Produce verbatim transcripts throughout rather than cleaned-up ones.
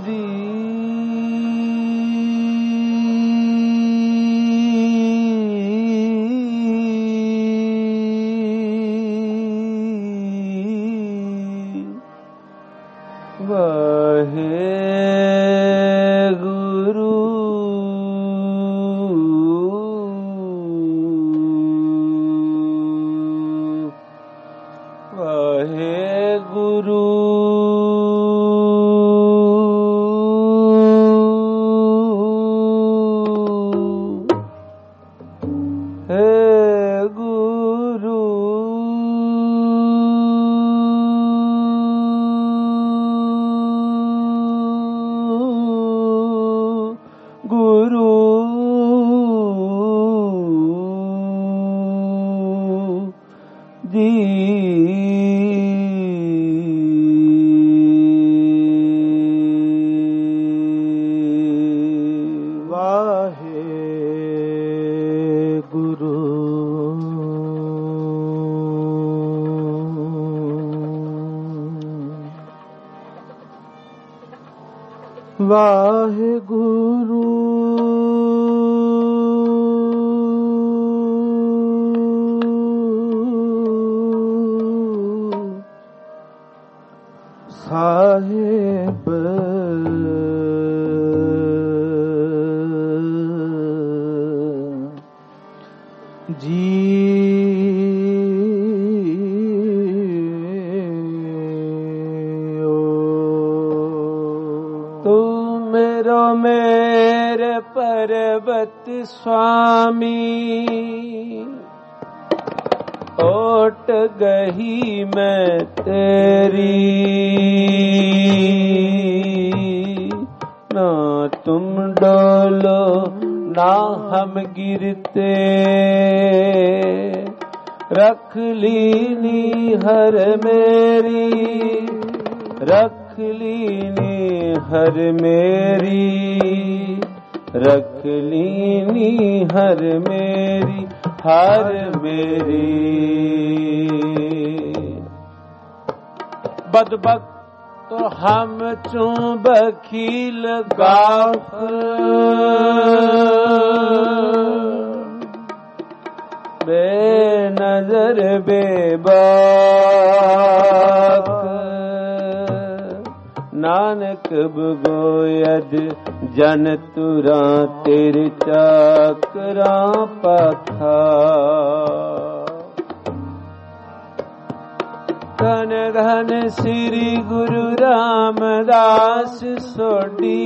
वाहेगुरु साहिब जी मेरे पर्वत स्वामी ओट गही मैं तेरी ना तुम डोलो ना हम गिरते रख लीनी हर मेरी रख लीनी हर मेरी रख लीनी हर मेरी हर मेरी बदबक तो हम चूं बखील गाफिल बेनजर बेबाक नानक बगोयद जन तुरा तेरे चाकरा पखा धन धन श्री गुरु रामदास सोडी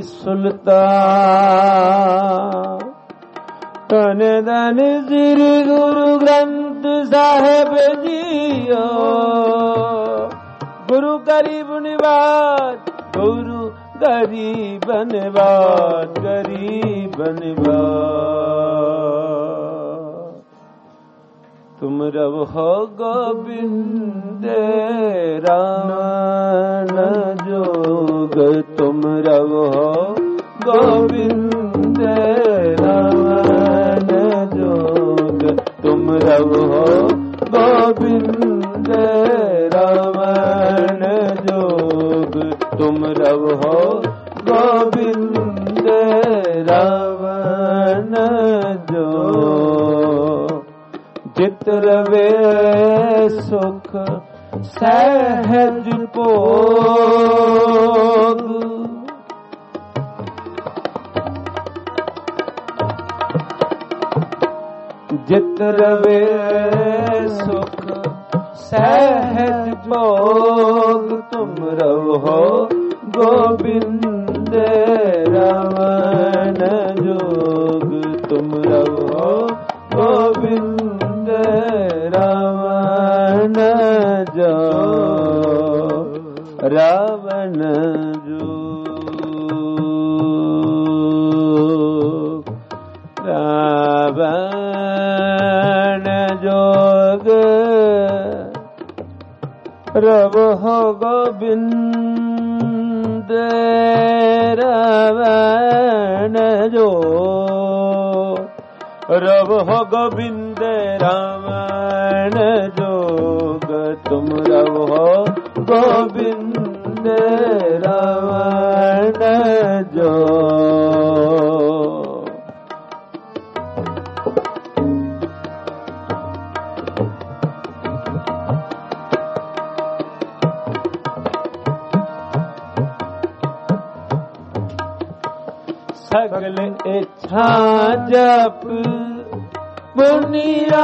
सुल्तान धन धन श्री गुरु ग्रंथ साहिब जियो गुरु गरीब निवाज गुरु गरीब निवाज गरीब निवाज तुम रव हो गोविंद राम न जोग तुम रव हो गोविंद राम न जोग तुम रव हो गोविंद रावण जोग तुम रव हो गोविंद रावण जोग जित रवे सुख सहज भोग जित रवे सुख सहज भोग तुम रहो गोविंद रावण जोग तुम रहो गोविंद रावण जोग रावण जोग रावण जोग रव हो गोविंद रावण जो रव हो गोविंद रावण जोग तुम रव हो गोविंद रवण जो सगल इच्छा जप बुनिया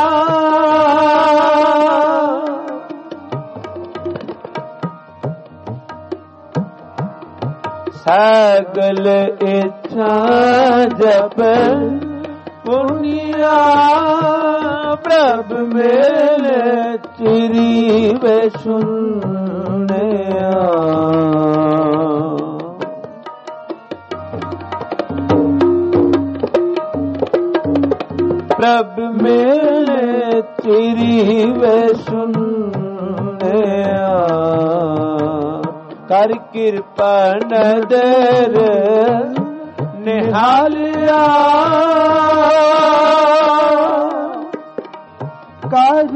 सगल इच्छा जप बुनिया प्रभु मेरे चिरी वे सुनिया प्रभ मेरे तेरी वे सुनिया कर कृपा नदर निहालिया कर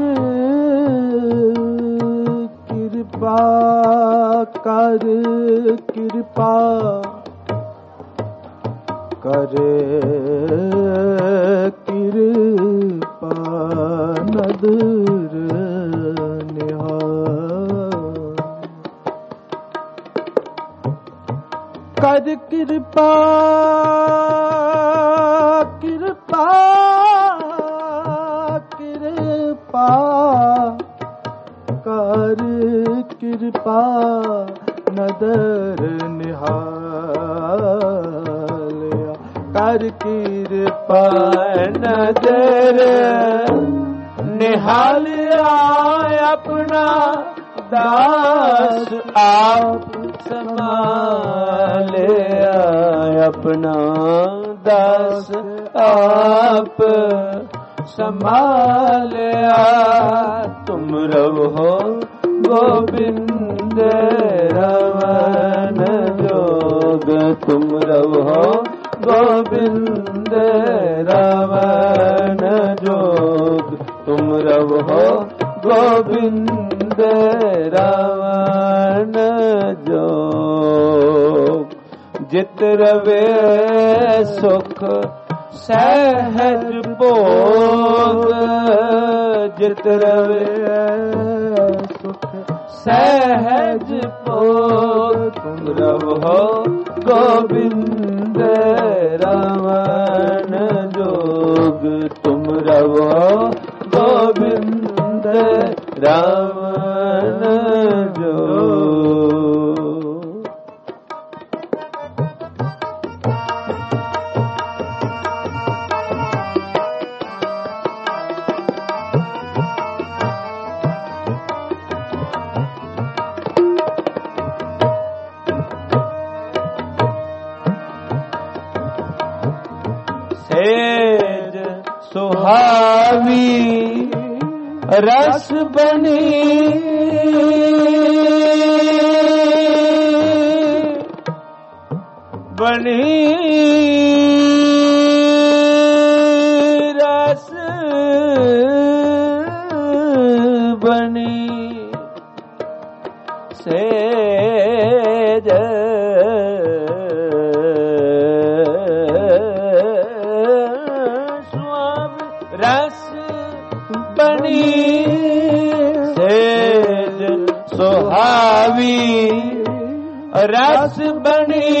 कृपा कर कृपा करे कृपा नदर निहाल कर कृपा कृपा कृपा कर कृपा नदर निहाल कर कृपा नदर निहालिया अपना दास आप संभालिया अपना दास आप संभालिया तुम रहो गोविंद रवन जोग तुम रहो गोविंद रावण जोग तुम रहो गोविंद रावण जोग जित रवे सुख सहज भोग जित रवे सुख सहज भोग तुम रहो गोविंद रावण जोग तुम रहो गोविंद रावण जोग सेज सुहावी रस बनी बनी रस बनी सेज रस बनी सेज सुहावी रस बनी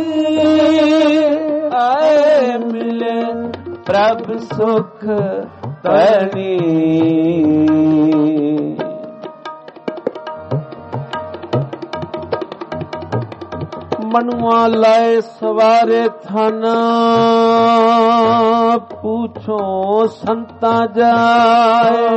आए मिले प्रभ सुख तनी मनुआ लाए सवारे थाना पूछो संता जाए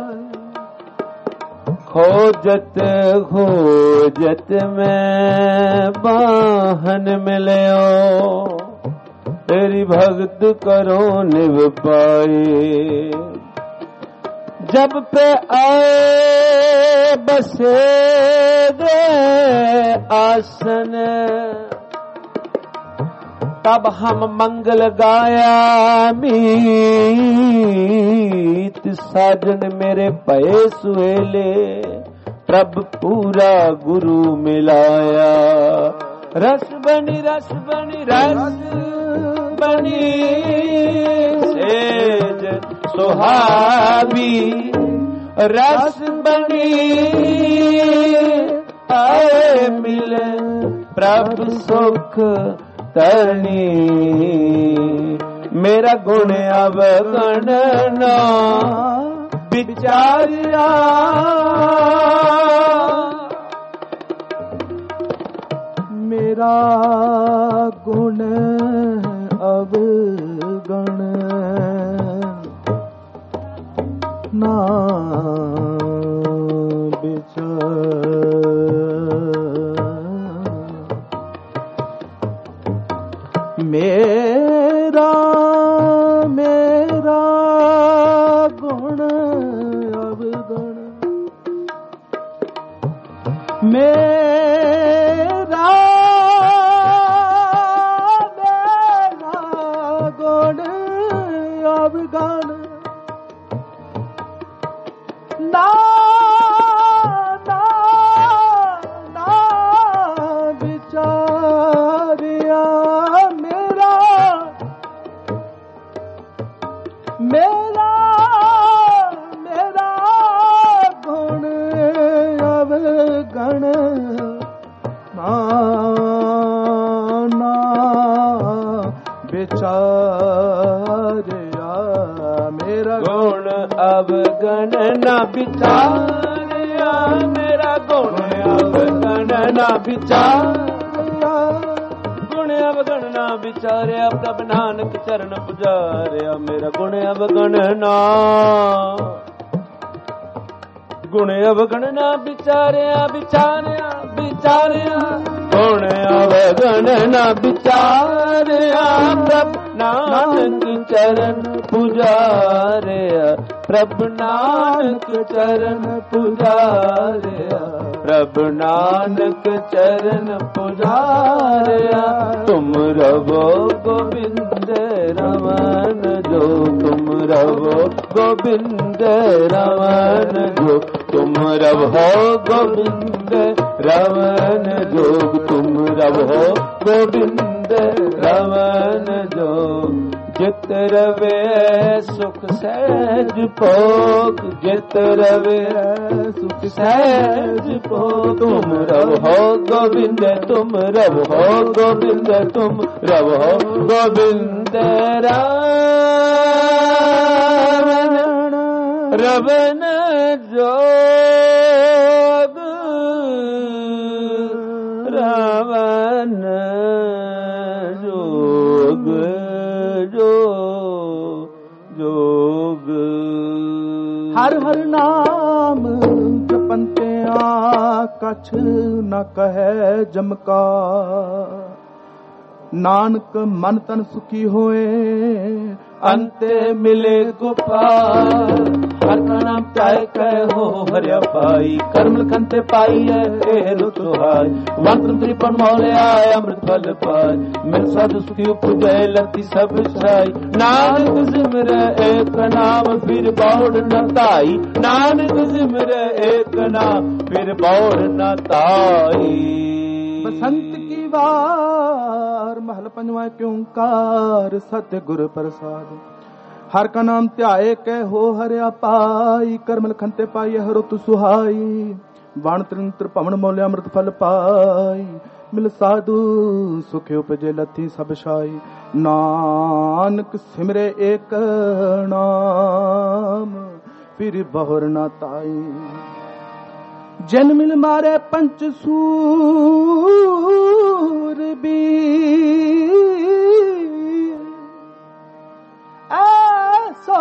खोजत खोजत में बाहन मिलयो तेरी भक्त करो निभ पाए जब पे आए बसे दे आसन तब हम मंगल गाया मीत साजन मेरे पए सुहेले प्रभ पूरा गुरु मिलाया। रस बनी रस बनी रस बनी सेज सुहावी, रस बनी आए मिले प्रभ सुख तरनी। मेरा गुण अवगण ना विचारिया, मेरा गुण अवगण ना विचार। मेरा मेरा गुण अवगण, मेरा मेरा गुण अवगण ना ना ना विचारिया। मेरा मेरा मेरा गुण अवगण ना ना विचारिया। मेरा गुण अवगण ना विचारिया, मेरा गुण अवगण ना विचारिया। गुण अवगण ना विचारिया, प्रभ नानक चरण पुजारिया। मेरा गुण अवगण ना, गुण अवगण ना विचारिया विचारिया विचारिया। गुण अवगण ना विचारिया, प्रभ नानक चरण पुजारिया। प्रभ नानक चरण पुजारिया, प्रभ नानक चरण पुजारिया। तुम रवो गोविंद रमन जो, तुम रवो गोविंद रमन जो। तुम रवो गोविंद रमन जोग, तुम रवो गोविंद रमन जोग। जित रवे सुख सहज भोग, जित रवे सुख सहज भोग। तुम रवो गोविंद, तुम रवो गोविंद, तुम रवो गोविंद रामन रवन जोग। रावण जोग जो जोग। हर हर नाम जपंतिया कछ न कहे जमका। नानक मन तन सुखी होए अंते मिले गोपाल। हर का नाम चाहे कहे हो हरिया पाई, कर्मल खंते पाई है फेरो तुहाई। वंत्र त्रिपन मौले आए अमृत फल पाए, मिल साधु सुखी उपजे लती सब छाई। नानक सिमर एक नाम फिर बौड़ न ताई, नानक सिमर एक नाम फिर बौड़ न ताई। बसंत की वार महल पंजवा क्योंकार, सत्य गुर प्रसाद। हर का नाम ध्याए कह हो हरिया पाई, करमल खंते पाई हरो तु सुहाई। वाण त्रिंत्र पवन मोले अमृत फल पाई, मिल साधु सुख उपजे लथी सब छाई। नानक सिमरे एक नाम फिर बहुर न ताई। जन मिल मारे पंच सूर भी, ऐसा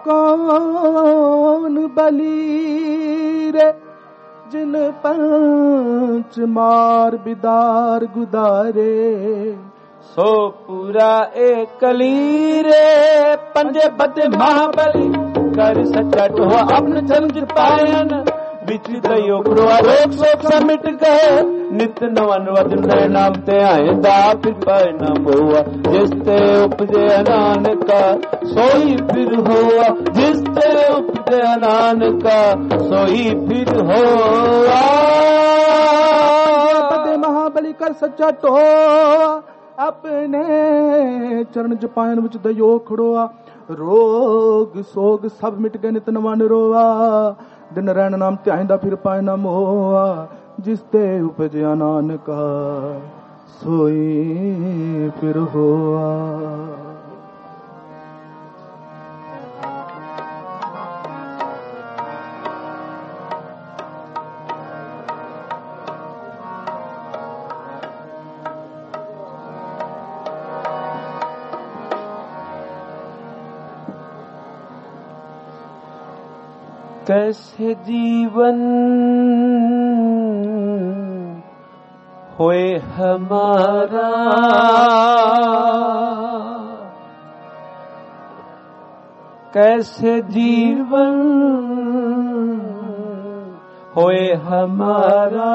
कौन बली रे। जिन पंच मार बिदार गुदारे, सो पूरा एक रे। पंजे बद महाबली कर सचट हो अपने चंद्र पायन। बिच दयो पुरवा रोग शोक सा मिट गए नित नवन वदन नाम ते आएंदा फिर पाए ना हुआ जिस ते उपजे नानका सोई फिर हुआ जिस ते उपजे नानका सोई फिर हुआ महाबली कर सच्चा टो अपने चरण जपायन विच दयो खड़ोआ रोग सोग सब मिट गए नित नवन रोआ दिन रैन नाम ध्याइंदा फिर पाए ना मोआ जिस ते उपजया नानका सोई फिर होआ। कैसे जीवन होए हमारा कैसे जीवन होए हमारा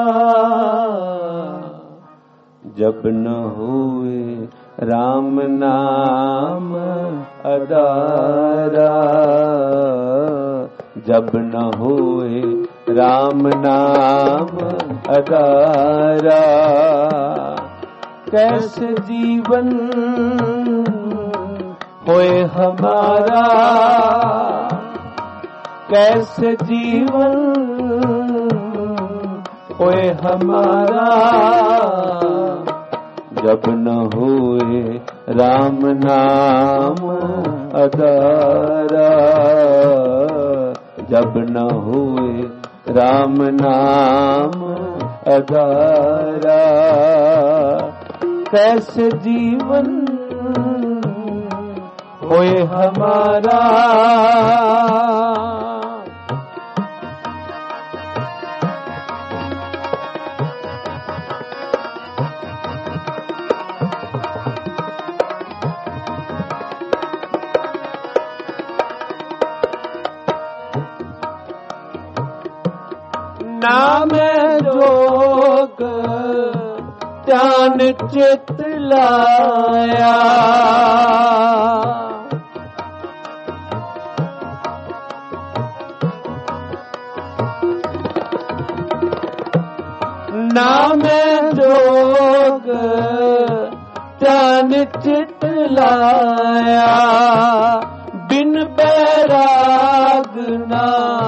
जब न हुए राम नाम अदारा जब न हुए राम नाम अदारा कैसे जीवन होए हमारा कैसे जीवन होए हमारा जब न हुए राम नाम अदारा जब न हुए राम नाम अदारा कैसे जीवन होए हमारा। नाम जोग ध्यान चित लाया नाम जोग ध्यान चित लाया बिन बैराग ना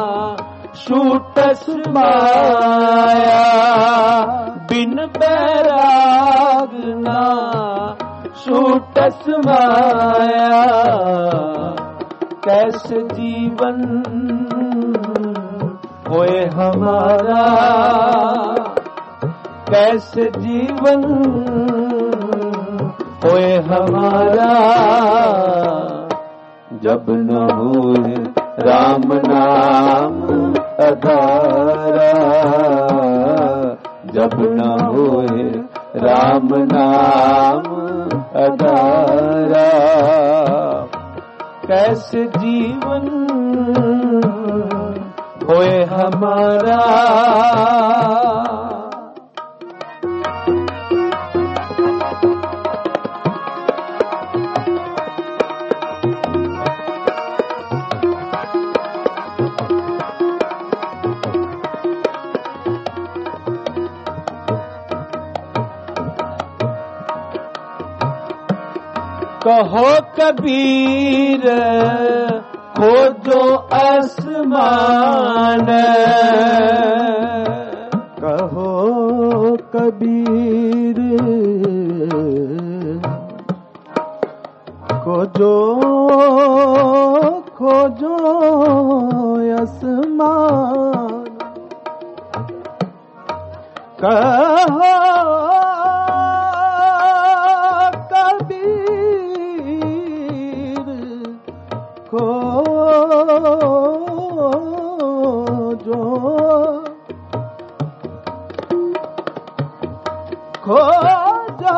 छूटस माया बिन बैराग ना छूटस माया कैसे जीवन होए हमारा कैसे जीवन होए हमारा जब न हुए राम नाम अदारा जब न होए राम नाम अदारा कैसे जीवन होए हमारा। कहो कबीर खोजो आसमान कहो कबीर खोजो खोजो आसमान कहो खोजो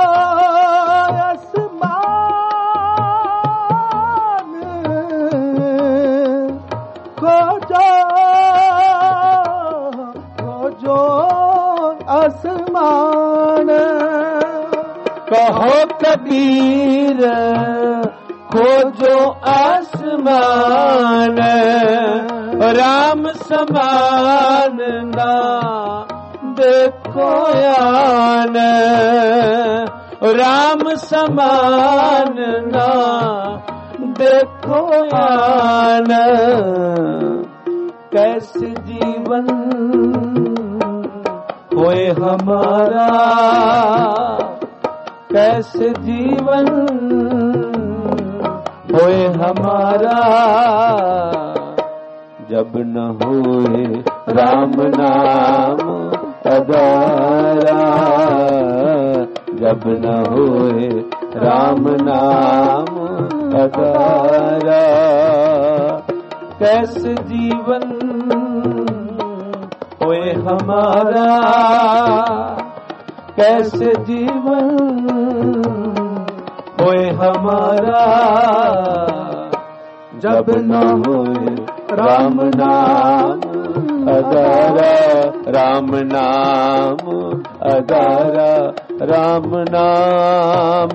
आसमान खोजो कहो कबीर खोजो आसमान, राम समान ना देखो यान, राम समान ना देखो यान। कैसे जीवन होए हमारा, कैसे जीवन होए हमारा, जब न होए राम नाम अदारा, जब न होए राम नाम अदारा। कैसे जीवन होए हमारा, कैसे जीवन होए हमारा, जब न होए राम नाम अदारा, राम नाम अदारा, राम नाम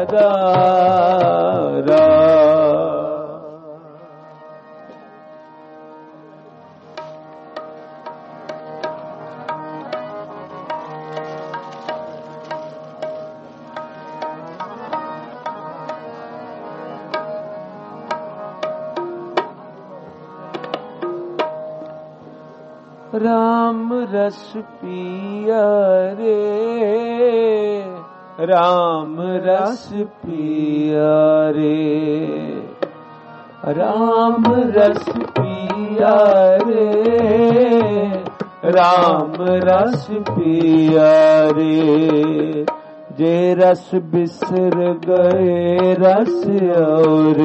अदारा। राम रस पिया रे, राम रस पिया रे, राम रस पिया रे, राम रस पिया रे। जे रस बिसर गए रस और,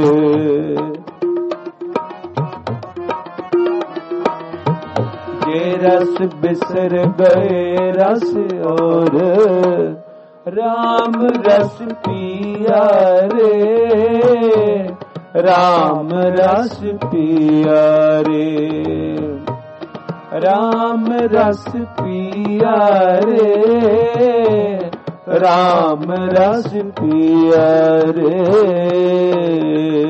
जे रस बिसर गए रस और, राम रस पिया रे, राम रस पिया रे, राम रस पिया रे, राम रस पिया रे।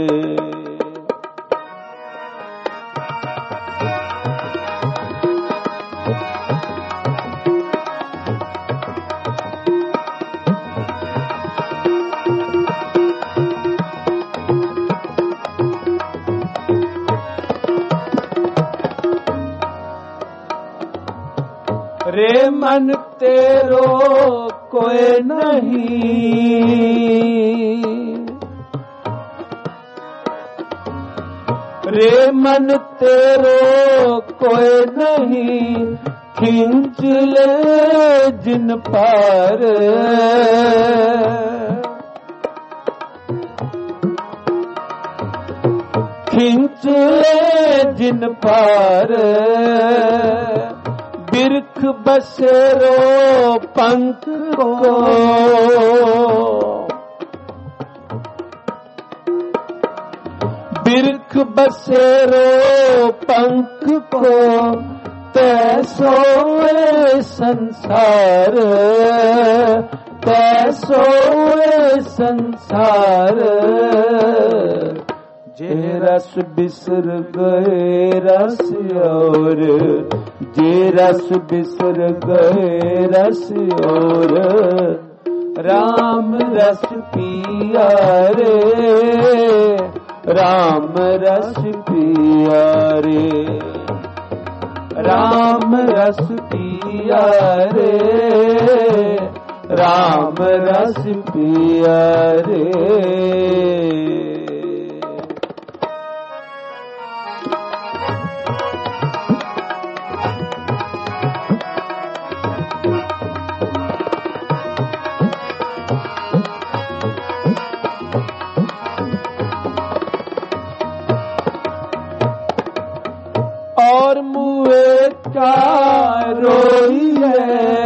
रे मन तेरो कोई नहीं, रे मन तेरो कोई नहीं, खींच ले जिन पार, खींच ले जिन पार। बिरख बसेरो पंख को, बिरख बसेरो पंख को, तैसोए संसार, तैसोए संसार। जे रस बिसर गए रस और, जे रस बिसर गए रस और, राम रस पिया रे, राम रस पिया रे, राम रस पिया रे, राम रस पिया रे। और मुए का रोइए,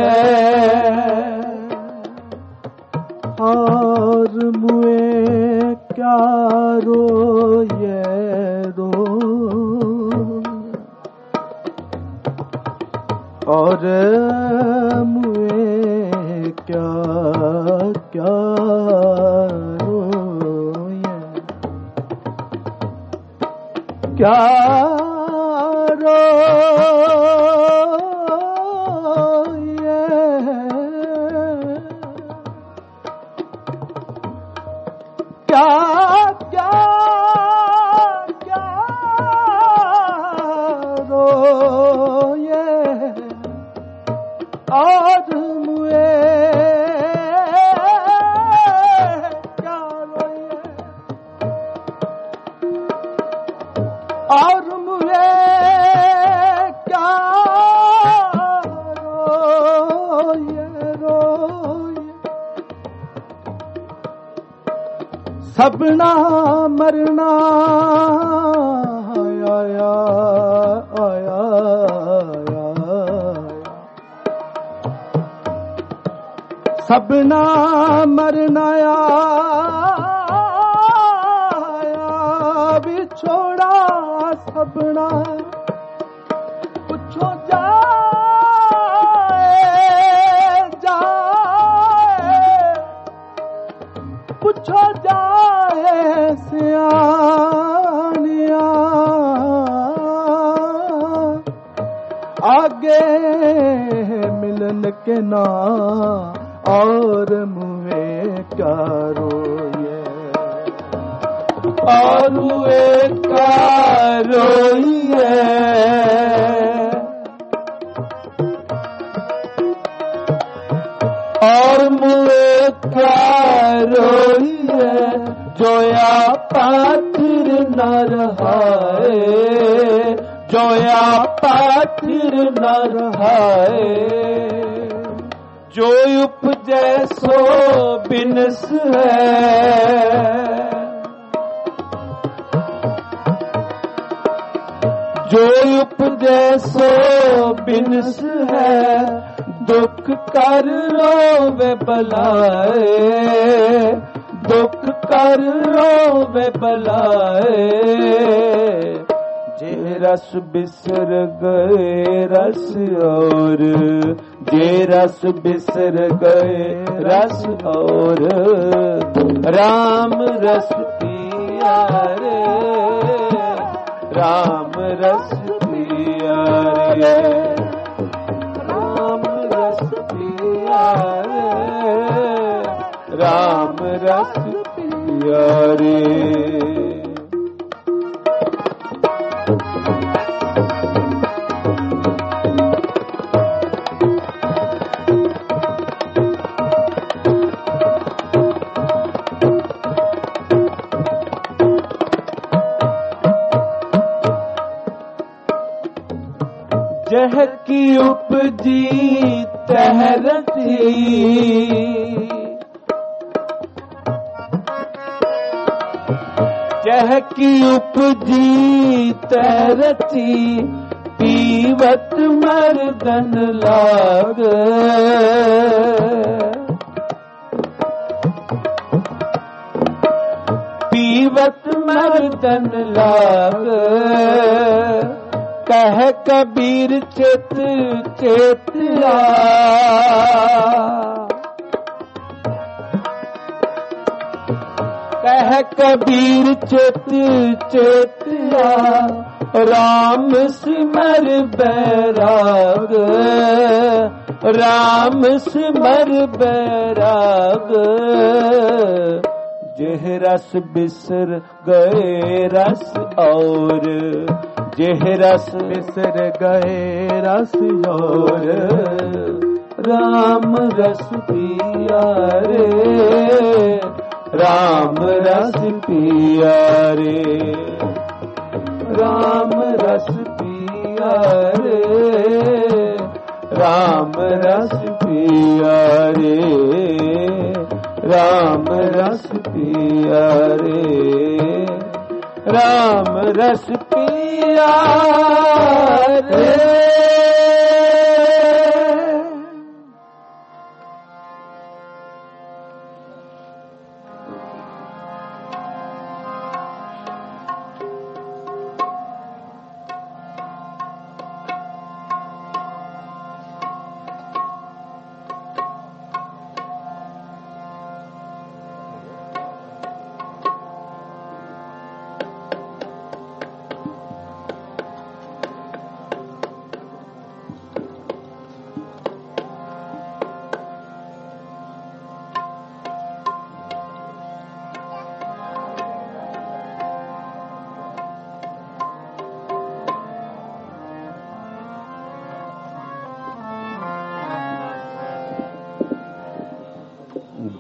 और मुए क्या रोइए रो, और मुए क्या क्या क्या रोए क्या क्या क्या रोए और मुए क्या रोए और मुए क्या रोए रोए सबना मरना आया आया आया सबना मरना आया बिछोड़ा सबना पूछो जाए जाए पूछो जाए सियानिया आगे मिलन के ना और मुहे क्या रोए और मुहे क्या रोइए और मुहे क्या रोइए जोया पातिर न रहाए जोया पातिर न रहाए जो उपजे सो बिनस है जो उपजे सो बिनस है दुख कर रोवे बलाए दुख कर रोवे बलाए जे रस बिसर गए रस और जे रस बिसर गए रस और राम रस पिया रे राम रस पिया रे राम रस पिया रे राम रस पिया रे जह की उपजी तहरती जह की उपजी तहरती पीवत मर्दन लाग पीवत मर्दन लाग कह कबीर चित चेतिया कह कबीर चित चेतिया राम सिमर बैराग राम सिमर बैराग जेह रस बिसर गए रस और जेह रस बिसर गए रस और राम रस पिया रे राम रस पिया रे राम रस पिया रे राम रस पिया रे राम रस पिया रे राम रस पिया रे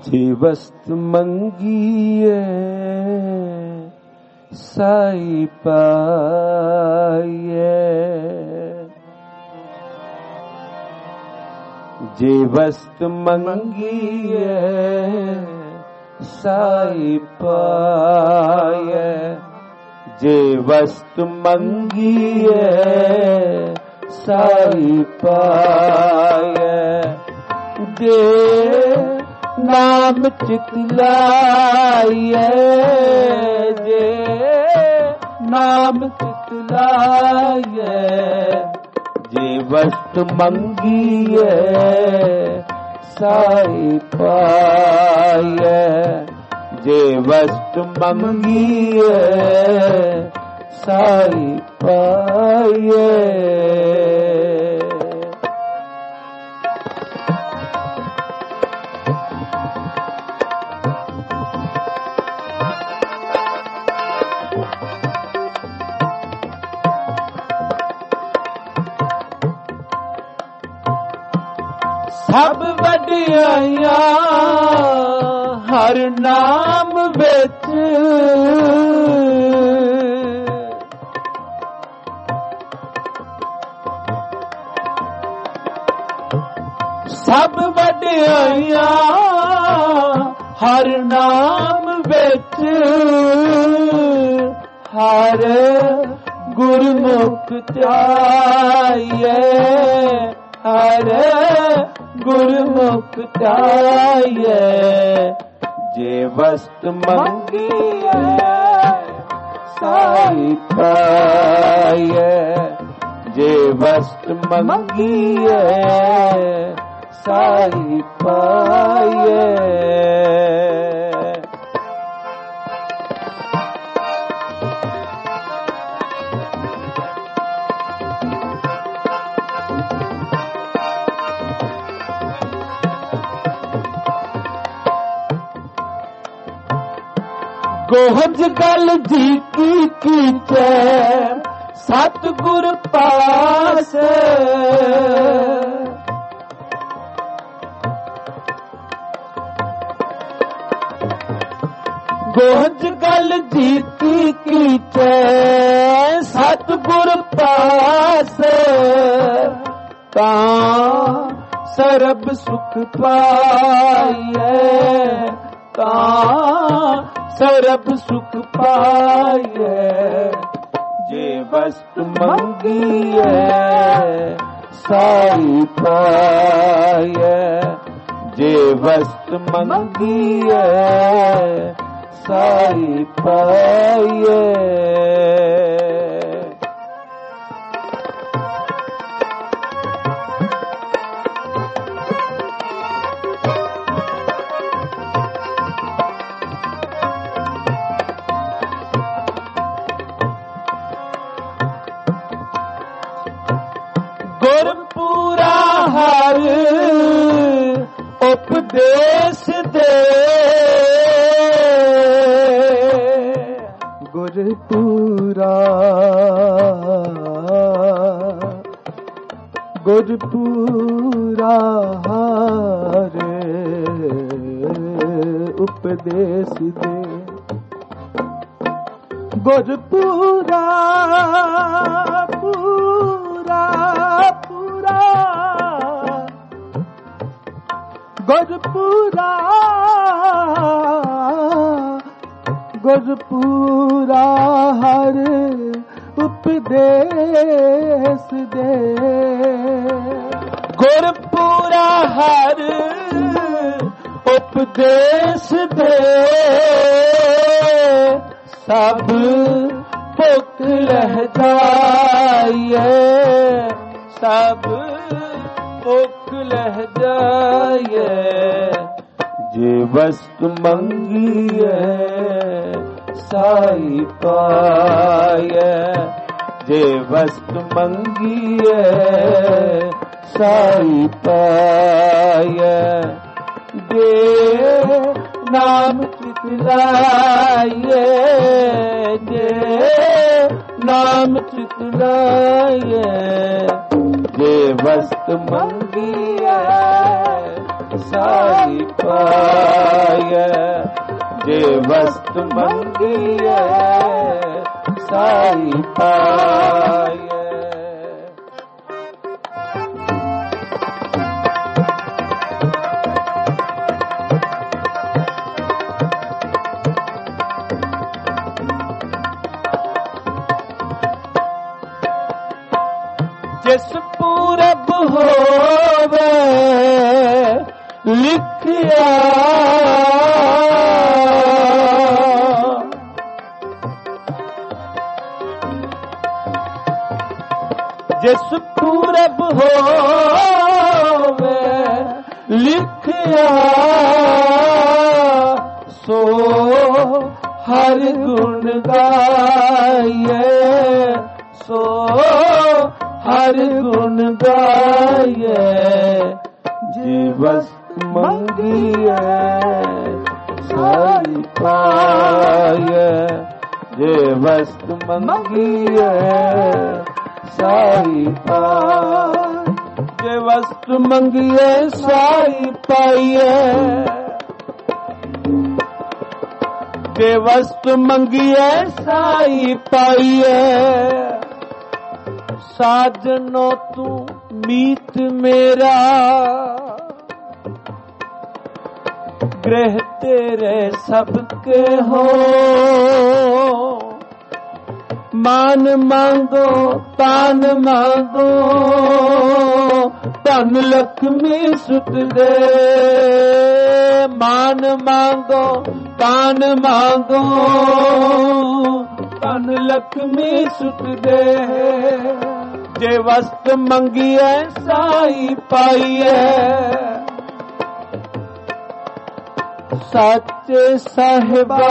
जे वस्त मंगीए साई पाइए, जे वस्त मंगीए साई पाइए, जे वस्त मंगीए साई पाइए, जे नाम चितलाइए, जे नाम चितलाइए, जे वस्त मंगीए साई पाइए, जे वस्त मंगीए साई पाइए। सब वडियाइयां हर नाम विच, सब वडियाइयां हर नाम विच, हर गुरमुख ध्याइए, हर गुरमुख ध्याइए, जे वस्त मंगीए साई पाइए, जे वस्त मंगीए साई पाइए। गोहज गल जी की कीचे सतगुर पास, गोहज गल जी की कीचे सतगुर पास, तां सरब सुख पाइए, तां सरब सुख पाइए, जे वस्त मंगीए साई पाइए, जे वस्त मंगीए साई पाइए। गुरपुरा हर उपदेश दे, गुरपुरा गुरपुरा हर उपदेश दे, गुरपुरा पूरा पूरा गुरपुरा गुरपुरा हर उपदेश दे, गुरपुरा हर उपदेश दे, सब भुख रह जाइए, सब भुख रह जाइए, जे वस्त मंगीए साई पाइए, जे वस्त मंगीए साई पाइए, जे नाम चितलाइए, जे नाम चितलाइए, जे वस्त मंगीए साई पाए जे वस्तु मंगिए साई पाए। जिस पूरब होवे लिखिया जिस पूरब होवे लिखिया सो हर गुण गाये सो हर गुण गाये जी वस्तु मंगिए साई पाए जे वस्तु मंगिए साई पाए जे वस्तु मंगिए साई पाइए जे वस्तु मंगिए साई पाइए। साजनो तू मीत मेरा ग्रह तेरे सबके हो मान मांगो तान मांगो धन लक्ष्मी सुत दे मान मांगो तान मांगो धन लक्ष्मी सुत दे जे वस्तु मंगिए साई पाइए। सच्चे साहिबा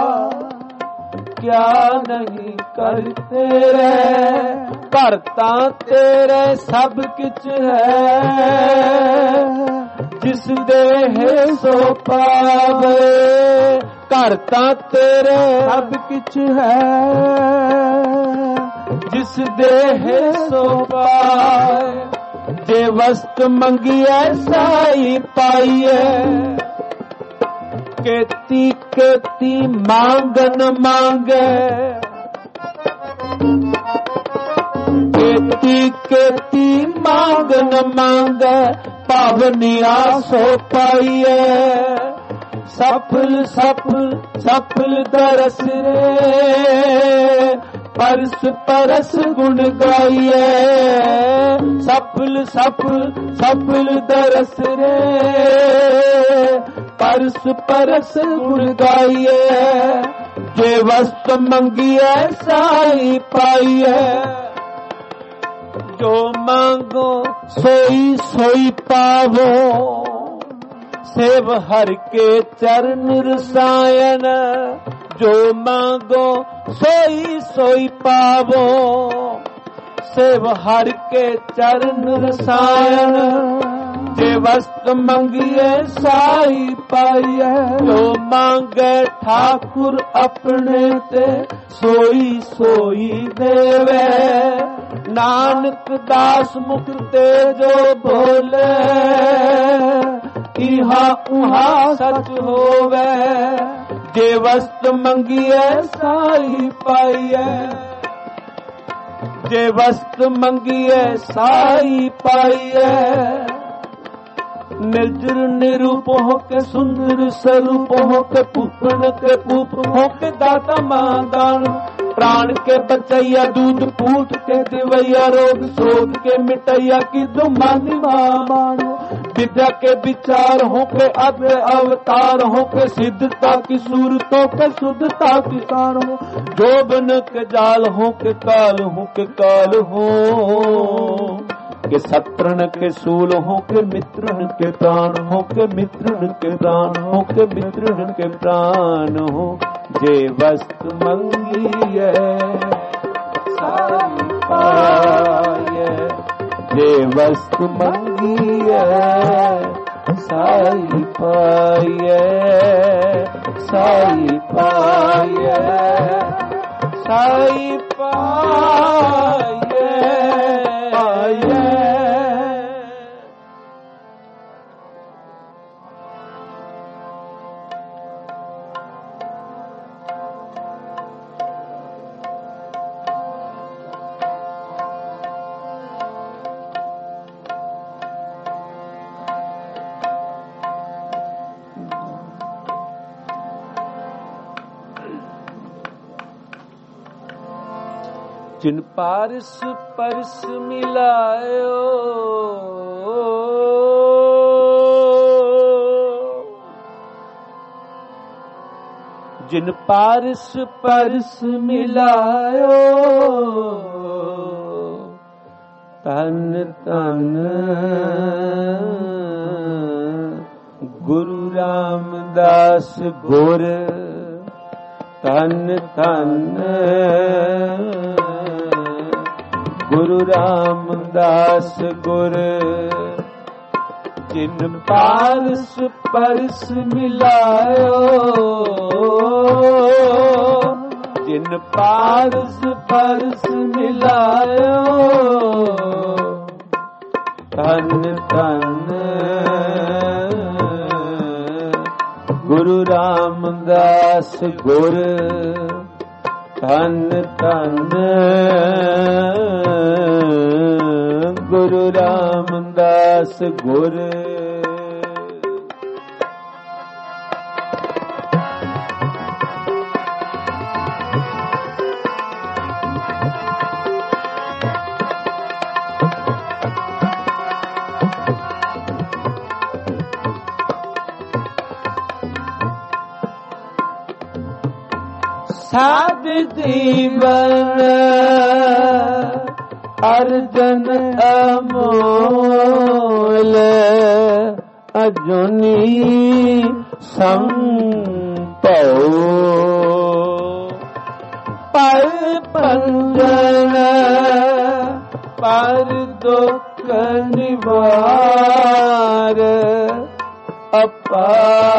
क्या नहीं करते रे करता तेरे सब कुछ है जिस देह सो पावे करता तेरे सब कुछ है जिस देह सो पाए जे वस्तु मंगिए साई पाइए। केती केती मांगन मांगे केती केती मांगन मांगे पावनिया सो पाइए। सफल सफल सफल दरस रे परस परस गुण गाइए सफल सफल सफल दरस रे परस परस गुण गाइए जे वस्तु मंगिए साई पाइए। जो मांगो सोई सोई पावो सेव हर के चरण रसायन जो मांगो सोई सोई पावो सेव हर के चरण रसायन जे वस्तु मंगिए साई पाइए। जो मांगे ठाकुर अपने ते सोई सोई देवे नानक दास मुख ते जो बोले इहा उहा सच होवे जे वस्तु मंगिए साई पाइए। जे वस्तु मंगिए साई पाइए। निर्जर निरूप हो के सुंदर स्वरूप हो के पूपन के पूप हो के दाता मादान प्राण के बचैया दूध पूत के दिवैया रोग शोध के मिटैया की दुमानी मानो विद्या के विचार हो के अब अवतार हो के सिद्धता की सूरतों के शुद्धता की कार हो जोबन के जाल हो के काल हो के काल हो के शत्रुन के सूल हो के मित्रन के प्राण हो के मित्रन के प्राण हो के मित्रन के प्राण हो जे वस्तु मंगिए साई पाए जे वस्तु मंगिए साई पाए साई पाए साई पाए जिन पारस परस मिलायो जिन पारस परस मिलायो तन तन गुरु रामदास गुर तन तन गुरु रामदास गुर जिन पारस परस मिलायो जिन पारस परस मिलायो तन तन गुरु रामदास गुर तन तन गुरु रामदास गुर साध जीवन अर्जन अमोल अजुनी संपौ पर पंजन पर दुख निवार अपा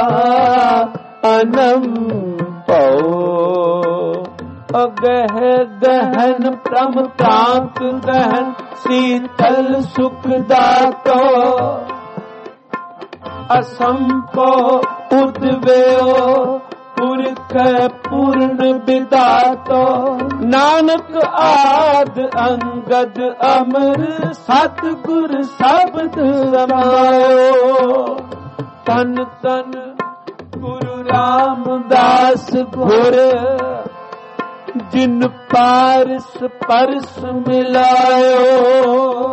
अनंपौ गह गहन प्रम प्रांत गहन शीतल सुख दातो असंपो उद्वेयो पुरख पूर्ण विदातो नानक आद अंगद अमर सतगुर शब्द समायो तन तन गुरु रामदास गुर जिन पारस परस मिलायो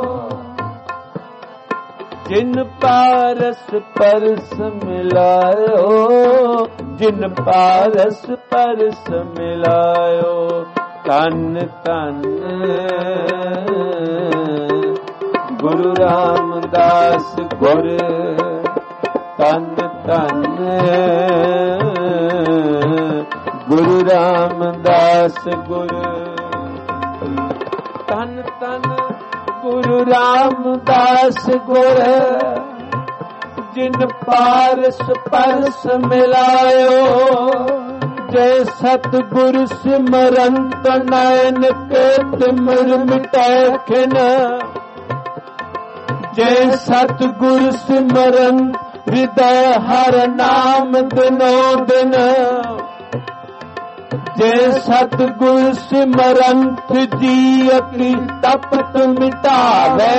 जिन पारस परस मिलायो जिन पारस परस मिलायो तन तन गुरु रामदास गुर तन तन गुरु रामदास गुरु तन तन गुरु रामदास गुर जिन पारस परस मिलायो जय सतगुरु सिमरंत नयन के तिमिर मिटै खिन जय सतगुरु सिमरंत हृदय हर नाम दिनो दिन जय सतगुर सिमरंत जी की तपत मिटावे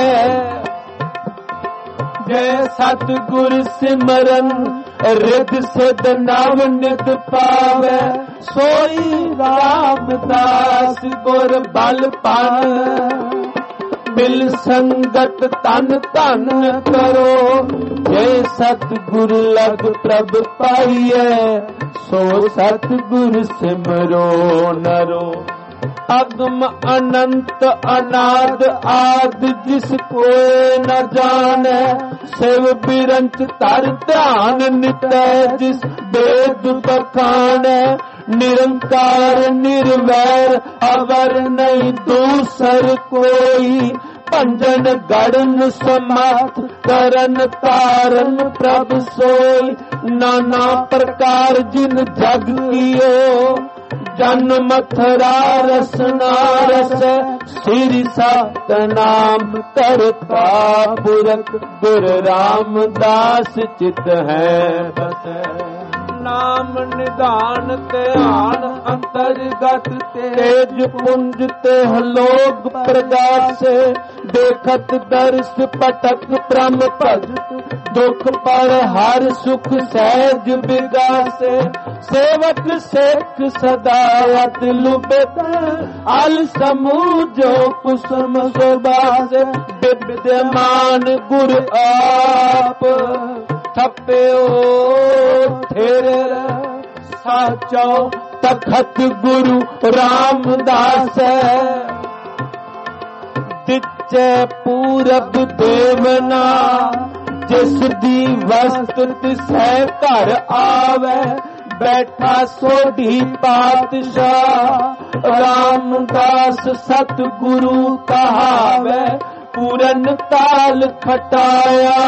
जय सतगुर सिमरन रिद सिद नव नित पावे सोई रामदास गुर बल पान मिल संगत तन तन करो जय सतगुर लग प्रभ पाइए सो सतगुर सिमरो नरो अगम अनंत अनाद आद जिस कोई न जाने शिव बिरंच तर ध्यान नितै जिस वेद बखाने निरंकार निर्वैर अवर नहीं दूसर कोई भंजन गढ़न समात करन तारन प्रभ सोई नाना प्रकार जिन जग कियो जन मथुरा रसना रस श्री सतनाम करता पुरख गुरु रामदास चित है बस नाम निदान ध्यान अंतर्गत तेज पुंज ते लोग प्रगास देखत दर्श पटक ब्रह्म भजत दुख पर हर सुख सहज विगास सेवक सेख सदायत लुबत अल समूजो कुसुम सुबास विद्यमान गुर आप थप्यो थेरे साचो तखत गुरु रामदास तिचे पूरब देवना जिस दी वस्त तिसै घर आवे बैठा सोढ़ी पातशाह रामदास सतगुरु कहावे पूरन ताल खटाया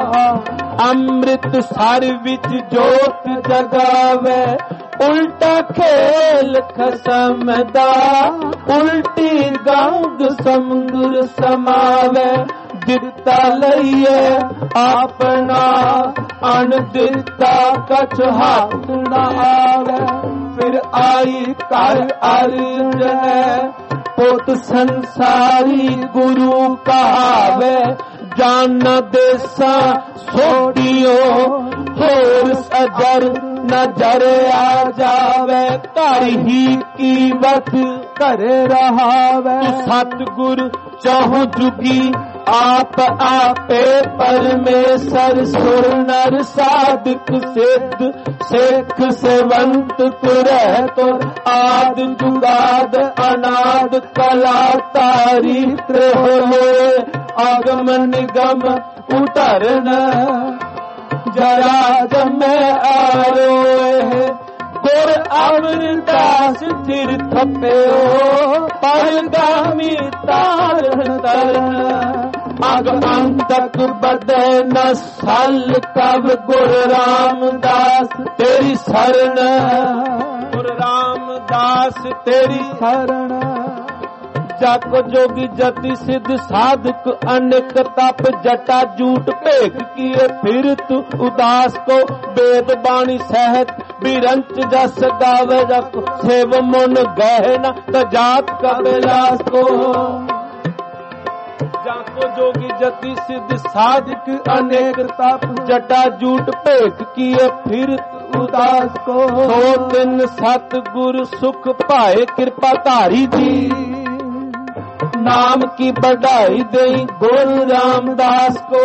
अमृत सर विच जोत जगावे उल्टा खेल खसम दा उल्टी गंग समुंदर समावे दिता लइए अपना अन दिता कछ हाथ न आवे फिर आई कर अर्जन पोत संसारी गुरु कहावे जान देसा सोडियो होर सजर नजर आ जावे कर ही कीमत करे रहावे सतगुर चौह जुगी आप आपे परमेश्वर सुर नर साधक सिद्ध सिख सेवंत तुरह तुर आद जुगाद अनाद कला तारी त्रिहोए आगम निगम उतरन जरा जमे आरोए गुर अमरदास सिर थप्यो परगामी तारण तरन अग अंतक बदे न सल कब गुर रामदास तेरी शरण गुर रामदास तेरी शरण जग जोगी जति सिद्ध साधक अनेक तप जटा जूट भेख किए फिरत उदास को वेद बाणी सहत बिरंच जस गावे रख सेव मन गहना तजात का विलास को जाको जोगी जति सिद्ध साधक अनेक तप जटा जूट भेख किए फिरत उदास को सो दिन सतगुर सुख पाए कृपा धारी जी नाम की बढ़ाई दई गुरु रामदास को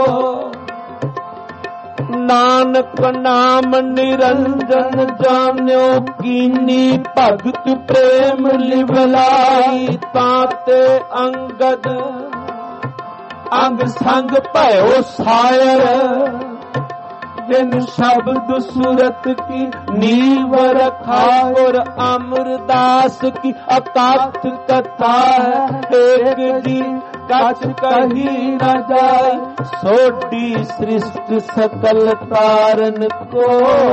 नानक नाम निरंजन जान्यो कीनी भगत प्रेम लिवलाई ताते अंगद अंग संग भयो सायर जिन शब्द सूरत की नीव रखा और अमरदास की अकाथ कथा है एक जी कछ कही न जाए सोडी सृष्टि सकल तारन को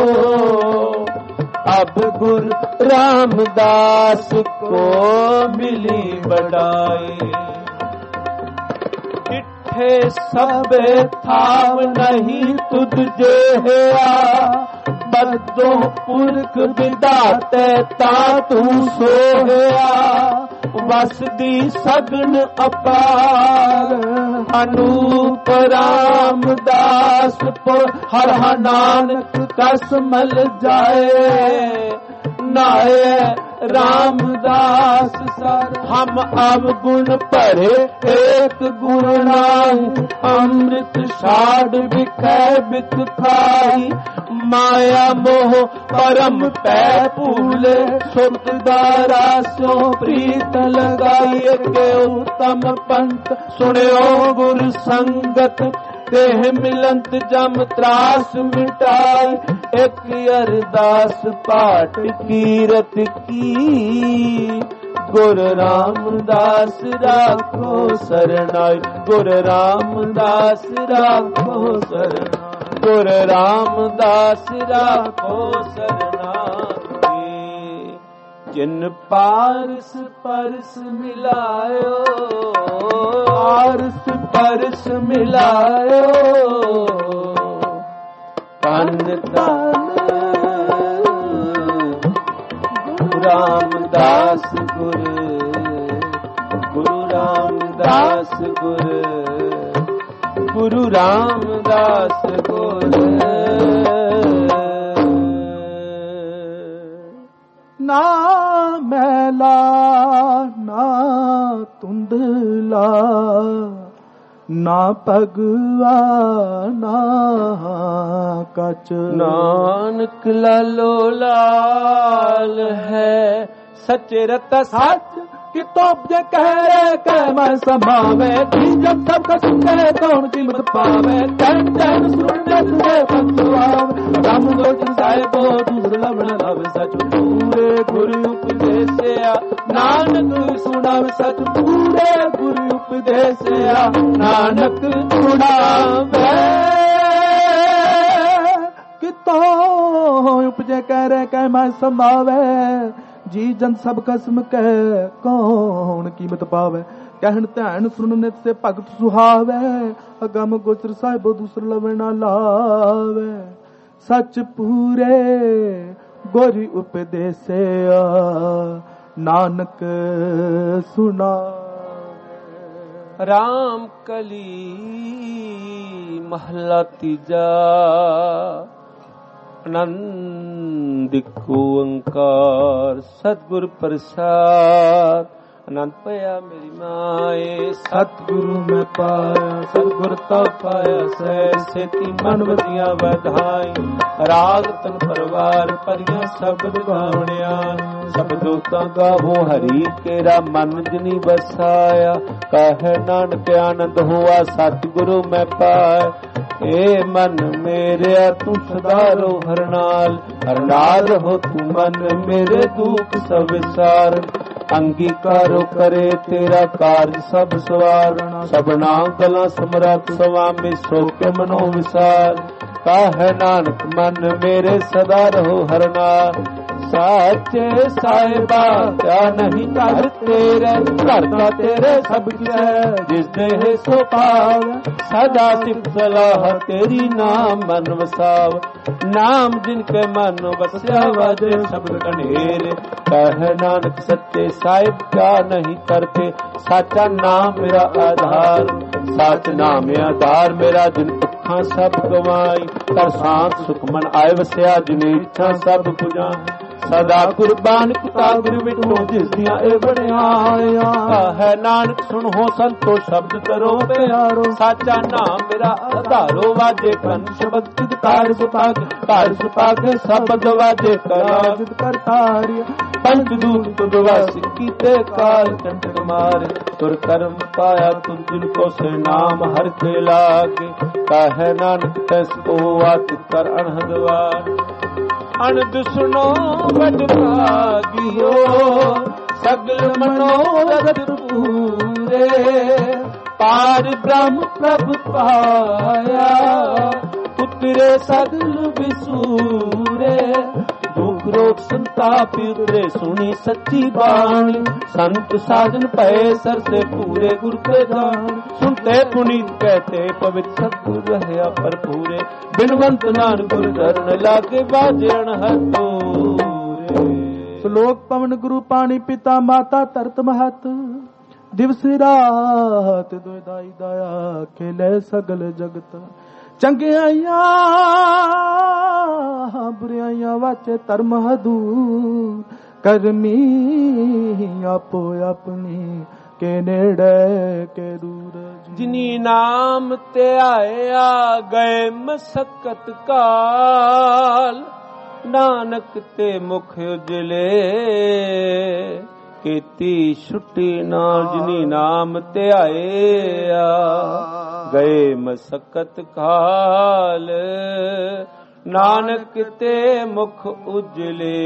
अब गुरु रामदास को मिली बढ़ाई सबे थाव नहीं तुझे है बदो पुरख विदाते ता तू सोया वसदी सगन अपार अनूप रामदास पुर हर नानक कस मल जाए नाये रामदास सर हम अवगुण पढ़े एक गुण नाई अमृत साढ़ बिखै बिक खाई माया मोह परम पै भूले सुत दारा सो प्रीत लगाई के उत्तम पंथ सुनियो गुरु संगत तेह मिलंत जम त्रास मिटाई एक अरदास पाठ कीरत की गुरु रामदास राखो शरणाई गुरु रामदास राखो शरणाई गुरु रामदास राखो शरणाई जिन पारस परस मिलायो पारस परस मिलायो तन तन गुरु रामदास गुरु गुरु रामदास गुरु गुरु रामदास गुरु ਨਾ ਮੈਲਾ ਨਾ ਧੁੰਦਲਾ ਨਾ ਭਗਵਾ ਨਾ ਕਚ ਨਾਨਕ ਲਾਲੋ ਲਾਲ ਹੈ ਸੱਚੇ ਰਤਾ ਸੱਚ कितो जे कह रे कह मैं संभावे जब सब का सुने कौन कीमत पावे चैन चैन सुनने तुझे बंधुआवे राम लोचन साहिबो दुर्लभ न लावे सच पूरे गुरु उपदेसिया नानक सुनावे सच पूरे गुरु उपदेसिया नानक सुनावे कितो उपजे कह रे कह मैं संभावे जी जन सब कसम कह कौन कीमत पावे कहन धैन सुन नित से भगत सुहावे अगम गोचर साहिब दूसर लवे ना लावे सच पूरे गोरी उपदेसिया नानक सुना राम कली महला तीजा आनंद ओंकार सतगुर प्रसाद आनंद पाया मेरी माए सतगुरु मैं पाया सतगुर तो पाया सै सेती मन वधिया बधाई राग तन परवार परिया शब्द गावणिया शब्दों ता गावो हरि केरा मन जनी बसाया कह नानक आनंद हुआ सतगुरु मैं पाया ए मन मेरे तू सदारो हर नाल हर नाल हो तू मन मेरे दुख सब विसार अंगीकारो करे तेरा कार्य सब सवारणा सबना गला समरथ स्वामी सो के मनो विसार काह नानक मन मेरे सदा रहो हर नाल साचे साहिबा क्या नहीं कर तेरे करता तेरे सब कुछ जिस देह सो पाव सदा सिफ सलाह तेरी नाम मन वसाव नाम जिनके मन वस्या वाजे शब्द कनेरे कह नानक सच्चे साहिब क्या नहीं करते साचा नाम मेरा आधार साच नाम आधार मेरा जिन अखां सब गवाई कर शांत सुखमन आय वस्या जिन इच्छा सब पुजा सदा कुर्बान कुता गुरु मिठो जिस दिया ए बड़ियाया है नानक सुन हो संतो शब्द करो प्यारो साचा नाम मेरा आधारो वाजे कन शब्द सिद्ध कार सुपाग कार सुपाग शब्द वाजे कराजित करतारी पंच दूत तुदवास कीते काल कंठ मारे तुर कर्म पाया तुम जिनको से नाम हर के लागे कहे नानक तस को वात कर अनहदवार अनद सुनो बड़ भागियो सगल मनोरथ पूरे पार ब्रह्म प्रभु पाया उतरे सगल विसूरे दुख रोग संताप उतरे सुनी सच्ची बाणी संत साधन पए सर से पूरे गुर के दान सुनते पुनीत कहते पवित्र सतगुर रहया पर पूरे बिनवंत नानक गुर धरण लागे बाजण हतूरे श्लोक पवन गुरु पानी पिता माता तरत महत दिवस रात दुदाई दया खेले सगल जगत चंगियाइया बुराइया वाचे धर्म हदूर करमी आपो अपनी के नेड़े के दूर जिनी नाम ते आया गए मसकत काल नानक ते मुख उजले ਕੀਤੀ ਛੁੱਟੀ ਨਾਲ ਜਿਨੀ ਨਾਮ ਧਿਆਇਆ ਗਏ ਮਸਕਤ ਕਾਲ ਨਾਨਕ ਤੇ ਮੁਖ ਉਜਲੇ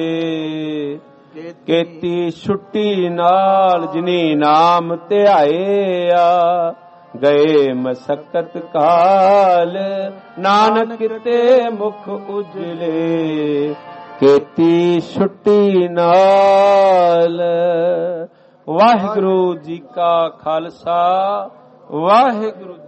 ਕੀਤੀ ਛੁੱਟੀ ਨਾਲ ਜਿਨੀ ਨਾਮ ਧਿਆਇਆ ਗਏ ਮਸਕਤ ਕਾਲ ਨਾਨਕ ਤੇ ਮੁਖ ਉਜਲੇ ਕੀਤੀ ਛੁੱਟੀ ਨਾਲ। ਵਾਹਿਗੁਰੂ ਜੀ ਕਾ ਖਾਲਸਾ ਵਾਹਿਗੁਰੂ